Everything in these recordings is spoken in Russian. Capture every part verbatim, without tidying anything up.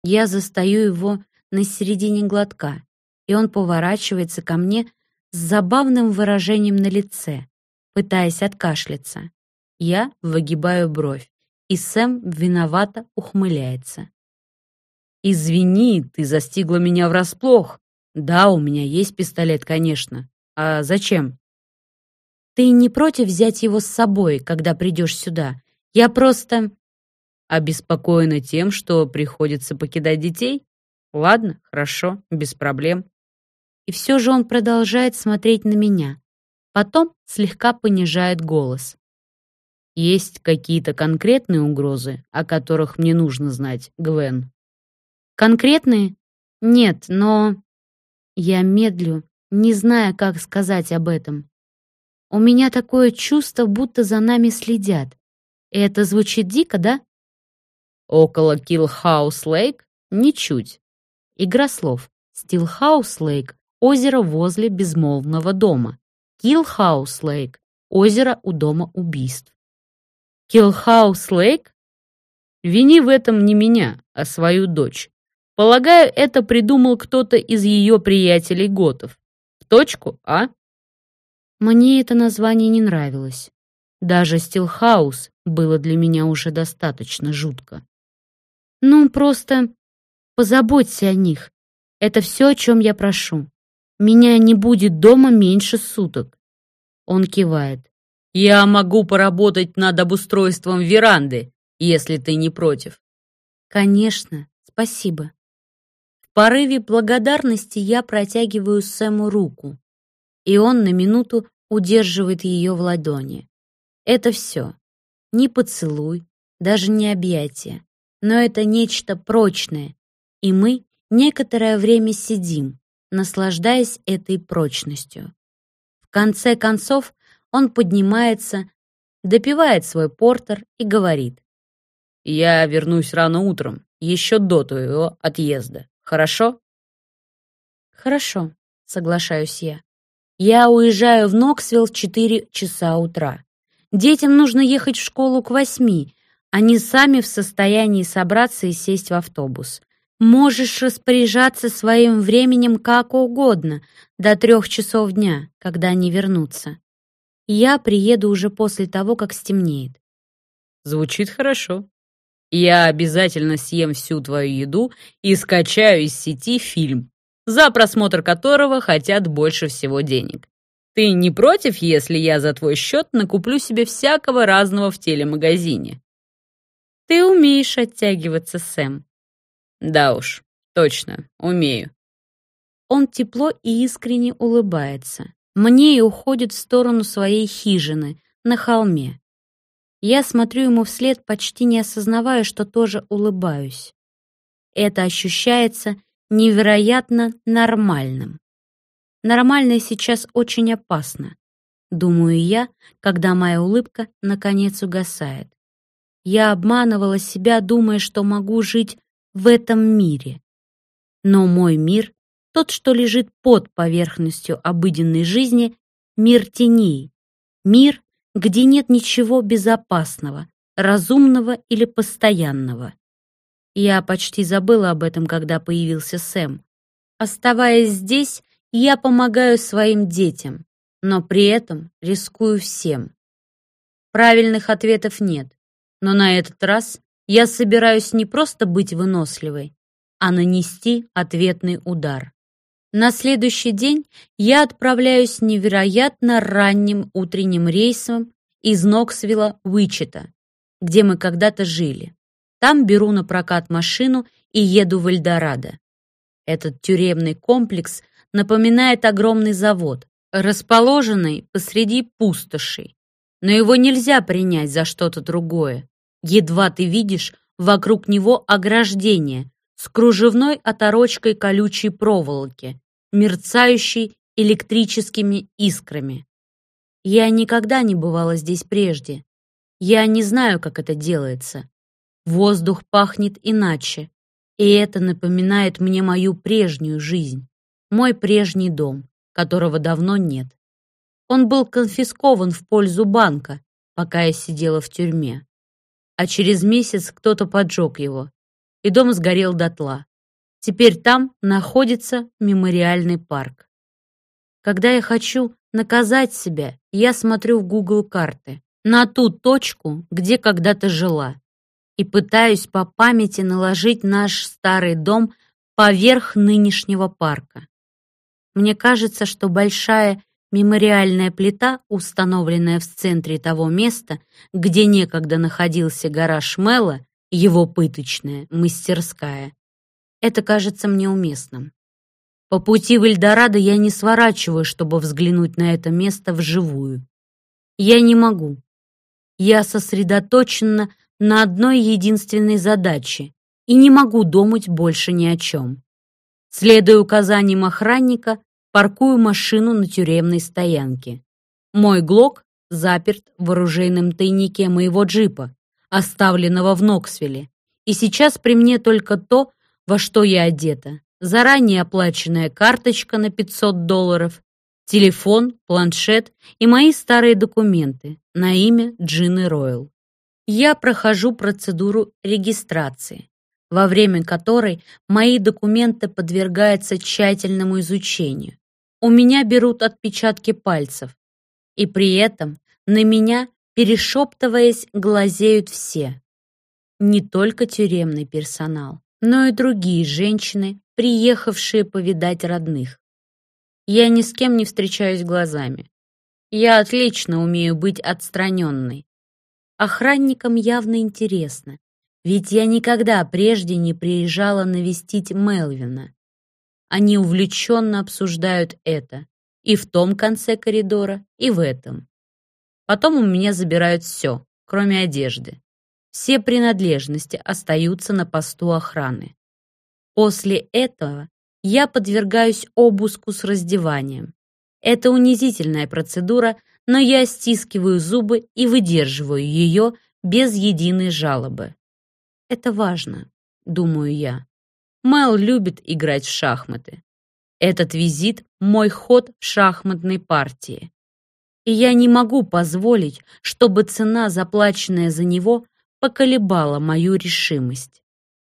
Я застаю его на середине глотка, и он поворачивается ко мне с забавным выражением на лице, пытаясь откашляться. Я выгибаю бровь, и Сэм виновато ухмыляется. «Извини, ты застигла меня врасплох. Да, у меня есть пистолет, конечно. А зачем?» «Ты не против взять его с собой, когда придешь сюда? Я просто...» «Обеспокоена тем, что приходится покидать детей? Ладно, хорошо, без проблем». И все же он продолжает смотреть на меня. Потом слегка понижает голос. «Есть какие-то конкретные угрозы, о которых мне нужно знать, Гвен?» «Конкретные? Нет, но...» Я медлю, не зная, как сказать об этом. У меня такое чувство, будто за нами следят. И это звучит дико, да? «Около Киллхаус-Лейк? Ничуть». Игра слов. Стилхаус-Лейк — озеро возле безмолвного дома. Киллхаус-Лейк — озеро у дома убийств. Киллхаус-Лейк? Вини в этом не меня, а свою дочь. Полагаю, это придумал кто-то из ее приятелей-готов. В точку, а? Мне это название не нравилось. Даже Стилхаус было для меня уже достаточно жутко. Ну, просто позаботься о них. Это все, о чем я прошу. Меня не будет дома меньше суток. Он кивает. Я могу поработать над обустройством веранды, если ты не против. Конечно, спасибо. В порыве благодарности я протягиваю Сэму руку, и он на минуту удерживает ее в ладони. Это все. Ни поцелуй, даже не объятие, но это нечто прочное, и мы некоторое время сидим, наслаждаясь этой прочностью. В конце концов он поднимается, допивает свой портер и говорит: «Я вернусь рано утром, еще до твоего отъезда. Хорошо?» «Хорошо», — соглашаюсь я. «Я уезжаю в Ноксвилл в четыре часа утра. Детям нужно ехать в школу к восьми. Они сами в состоянии собраться и сесть в автобус. Можешь распоряжаться своим временем как угодно, до трех часов дня, когда они вернутся. Я приеду уже после того, как стемнеет». Звучит хорошо. Я обязательно съем всю твою еду и скачаю из сети фильм, за просмотр которого хотят больше всего денег. Ты не против, если я за твой счет накуплю себе всякого разного в телемагазине? Ты умеешь оттягиваться, Сэм. Да уж, точно, умею. Он тепло и искренне улыбается. Мне и уходит в сторону своей хижины на холме. Я смотрю ему вслед, почти не осознавая, что тоже улыбаюсь. Это ощущается невероятно нормальным. Нормальное сейчас очень опасно, думаю я, когда моя улыбка наконец угасает. Я обманывала себя, думая, что могу жить в этом мире. Но мой мир, тот, что лежит под поверхностью обыденной жизни, мир теней, мир, где нет ничего безопасного, разумного или постоянного. Я почти забыла об этом, когда появился Сэм. Оставаясь здесь, я помогаю своим детям, но при этом рискую всем. Правильных ответов нет, но на этот раз я собираюсь не просто быть выносливой, а нанести ответный удар. На следующий день я отправляюсь невероятно ранним утренним рейсом из Ноксвилла в Уичита, где мы когда-то жили. Там беру на прокат машину и еду в Эльдорадо. Этот тюремный комплекс напоминает огромный завод, расположенный посреди пустоши. Но его нельзя принять за что-то другое. Едва ты видишь вокруг него ограждение с кружевной оторочкой колючей проволоки, мерцающей электрическими искрами. Я никогда не бывала здесь прежде. Я не знаю, как это делается. Воздух пахнет иначе, и это напоминает мне мою прежнюю жизнь, мой прежний дом, которого давно нет. Он был конфискован в пользу банка, пока я сидела в тюрьме. А через месяц кто-то поджег его. и дом сгорел дотла. Теперь там находится мемориальный парк. Когда я хочу наказать себя, я смотрю в Google карты на ту точку, где когда-то жила, и пытаюсь по памяти наложить наш старый дом поверх нынешнего парка. Мне кажется, что большая мемориальная плита, установленная в центре того места, где некогда находился гараж Мэла, его пыточная мастерская, это кажется мне уместным. По пути в Эльдорадо я не сворачиваю, чтобы взглянуть на это место вживую. Я не могу. Я сосредоточена на одной единственной задаче и не могу думать больше ни о чем. Следуя указаниям охранника, паркую машину на тюремной стоянке. Мой глок заперт в оружейном тайнике моего джипа, оставленного в Ноксвилле, и сейчас при мне только то, во что я одета. Заранее оплаченная карточка на пятьсот долларов, телефон, планшет и мои старые документы на имя Джины Ройл. Я прохожу процедуру регистрации, во время которой мои документы подвергаются тщательному изучению. У меня берут отпечатки пальцев, и при этом на меня, перешептываясь, глазеют все. Не только тюремный персонал, но и другие женщины, приехавшие повидать родных. Я ни с кем не встречаюсь глазами. Я отлично умею быть отстраненной. Охранникам явно интересно, ведь я никогда прежде не приезжала навестить Мелвина. Они увлеченно обсуждают это и в том конце коридора, и в этом. Потом у меня забирают все, кроме одежды. Все принадлежности остаются на посту охраны. После этого я подвергаюсь обыску с раздеванием. Это унизительная процедура, но я стискиваю зубы и выдерживаю ее без единой жалобы. Это важно, думаю я. Мел любит играть в шахматы. Этот визит — мой ход в шахматной партии. И я не могу позволить, чтобы цена, заплаченная за него, поколебала мою решимость.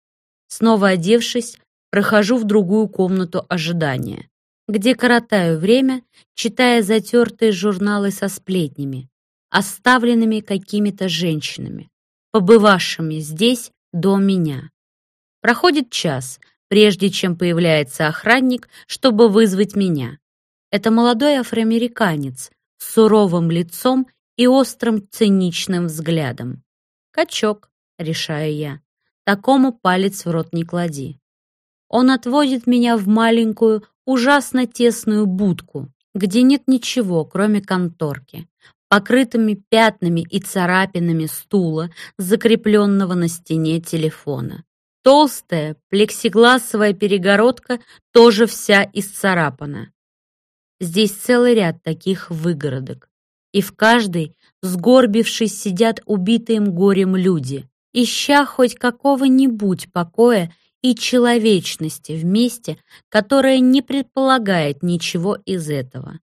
Снова одевшись, прохожу в другую комнату ожидания, где коротаю время, читая затертые журналы со сплетнями, оставленными какими-то женщинами, побывавшими здесь до меня. Проходит час, прежде чем появляется охранник, чтобы вызвать меня. Это молодой афроамериканец с суровым лицом и острым циничным взглядом. «Качок», — решаю я, — «такому палец в рот не клади». Он отводит меня в маленькую, ужасно тесную будку, где нет ничего, кроме конторки, покрытыми пятнами и царапинами стула, закрепленного на стене телефона. Толстая плексигласовая перегородка тоже вся исцарапана. Здесь целый ряд таких выгородок, и в каждой, сгорбившись, сидят убитые им горем люди, ища хоть какого-нибудь покоя и человечности в месте, которое не предполагает ничего из этого.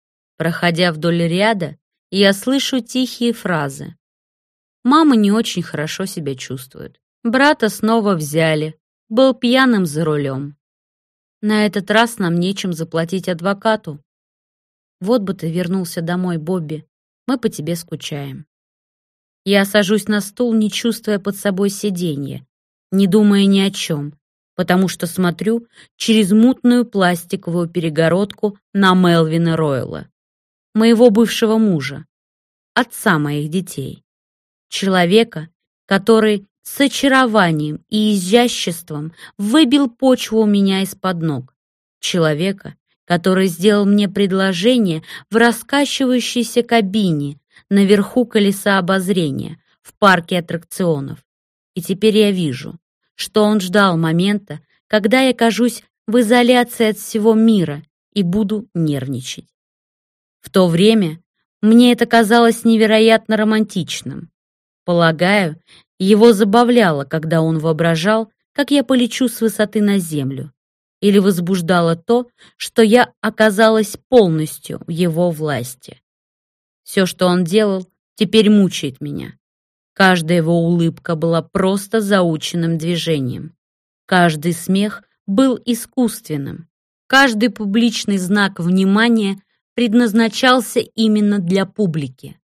Проходя вдоль ряда, я слышу тихие фразы. Мама не очень хорошо себя чувствует. Брата снова взяли. Был пьяным за рулем. На этот раз нам нечем заплатить адвокату. Вот бы ты вернулся домой, Бобби. Мы по тебе скучаем. Я сажусь на стул, не чувствуя под собой сиденья, не думая ни о чем, потому что смотрю через мутную пластиковую перегородку на Мелвина Ройла, моего бывшего мужа, отца моих детей, человека, который с очарованием и изяществом выбил почву у меня из-под ног, человека, который сделал мне предложение в раскачивающейся кабине наверху колеса обозрения в парке аттракционов. И теперь я вижу, что он ждал момента, когда я окажусь в изоляции от всего мира и буду нервничать. В то время мне это казалось невероятно романтичным. Полагаю, его забавляло, когда он воображал, как я полечу с высоты на землю, или возбуждало то, что я оказалась полностью в его власти. Все, что он делал, теперь мучает меня. Каждая его улыбка была просто заученным движением. Каждый смех был искусственным. Каждый публичный знак внимания предназначался именно для публики.